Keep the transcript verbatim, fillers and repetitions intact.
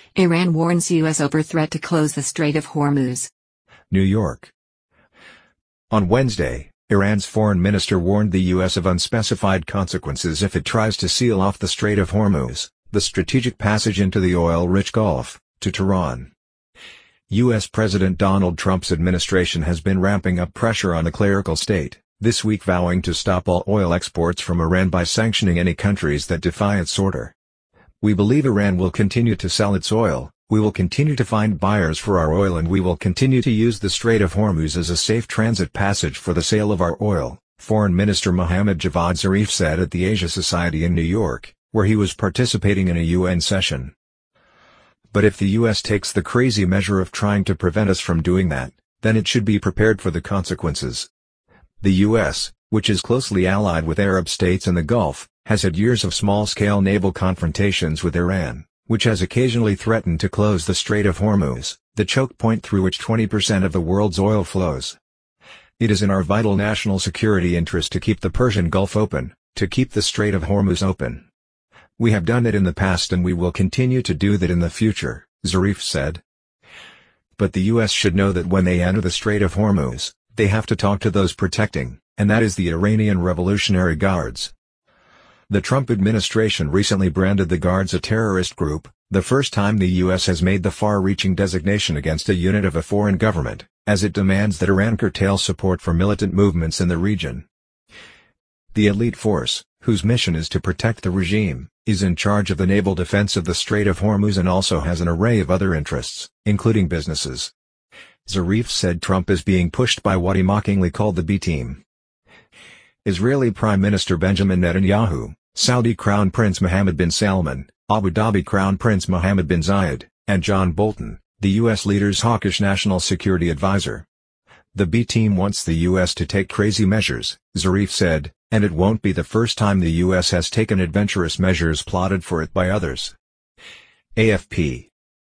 Iran warns U S over threat to close the Strait of Hormuz. New York. On Wednesday, Iran's foreign minister warned the U S of unspecified consequences if it tries to seal off the Strait of Hormuz, the strategic passage into the oil-rich Gulf, to Tehran. U S President Donald Trump's administration has been ramping up pressure on the clerical state, this week vowing to stop all oil exports from Iran by sanctioning any countries that defy its order. "We believe Iran will continue to sell its oil, we will continue to find buyers for our oil and we will continue to use the Strait of Hormuz as a safe transit passage for the sale of our oil," Foreign Minister Mohammad Javad Zarif said at the Asia Society in New York, where he was participating in a U N session. "But if the U S takes the crazy measure of trying to prevent us from doing that, then it should be prepared for the consequences." The U S, which is closely allied with Arab states in the Gulf, has had years of small-scale naval confrontations with Iran, which has occasionally threatened to close the Strait of Hormuz, the choke point through which twenty percent of the world's oil flows. "It is in our vital national security interest to keep the Persian Gulf open, to keep the Strait of Hormuz open. We have done it in the past and we will continue to do that in the future," Zarif said. But the U S should know that when they enter the Strait of Hormuz, they have to talk to those protecting, and that is the Iranian Revolutionary Guards. The Trump administration recently branded the Guards a terrorist group, the first time the U S has made the far-reaching designation against a unit of a foreign government, as it demands that Iran curtail support for militant movements in the region. The elite force, whose mission is to protect the regime, is in charge of the naval defense of the Strait of Hormuz and also has an array of other interests, including businesses. Zarif said Trump is being pushed by what he mockingly called the B-team. Israeli Prime Minister Benjamin Netanyahu, Saudi Crown Prince Mohammed bin Salman, Abu Dhabi Crown Prince Mohammed bin Zayed, and John Bolton, the U S leader's hawkish national security advisor. "The B-team wants the U S to take crazy measures," Zarif said, "and it won't be the first time the U S has taken adventurous measures plotted for it by others." A F P